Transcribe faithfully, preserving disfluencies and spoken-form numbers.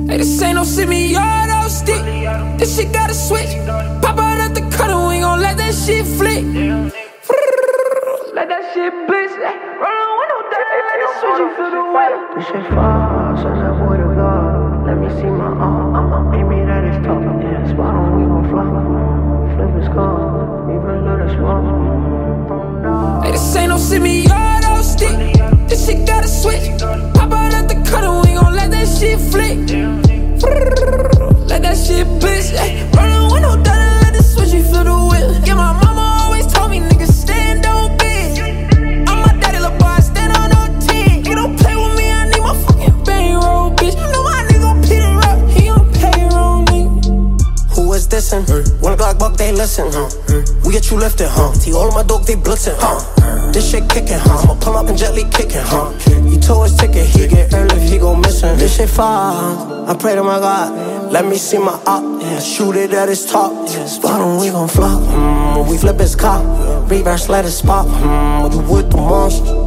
Hey, this ain't no semi-auto stick. This shit got a switch. Pop out at the cutter, we gon' let that shit flick. Let that shit blitz. Roll on window down, let it switch, you feel the wind. This shit far, so that boy to God. Let me see my arm, I'ma aim it at his top. Yeah, spot on, we gon' fly. Flip his car, even let us walk. Hey, this ain't no semi-auto stick. This shit got a switch. Pop out at the cutter, we gon' let that shit flick. Let that shit blitz. Roll on window down and let it switch, you feel the wind. Yeah, my mama always told me niggas stand on biz. I'm my daddy, little boy, I stand on no ten. You don't play with me, I need my fucking bankroll, bitch. You know my nigga gon' Peter up, he on payroll, nigga. Who is thissin'? Hey. One Glock buck, they listen, huh? Hey. We get you lifted, huh? See all of my dope, they blitzin', huh? This shit kickin', huh? I'ma pull up and gently kickin', huh? He told his ticket, he get early if he go missin'. This shit fire, I pray to my God. Let me see my op, yeah. Shoot it at his top. Yeah. Spot on, we gon' flop. Mm, we flip his cop. Reverse, let it spot. Mm, you with the monster.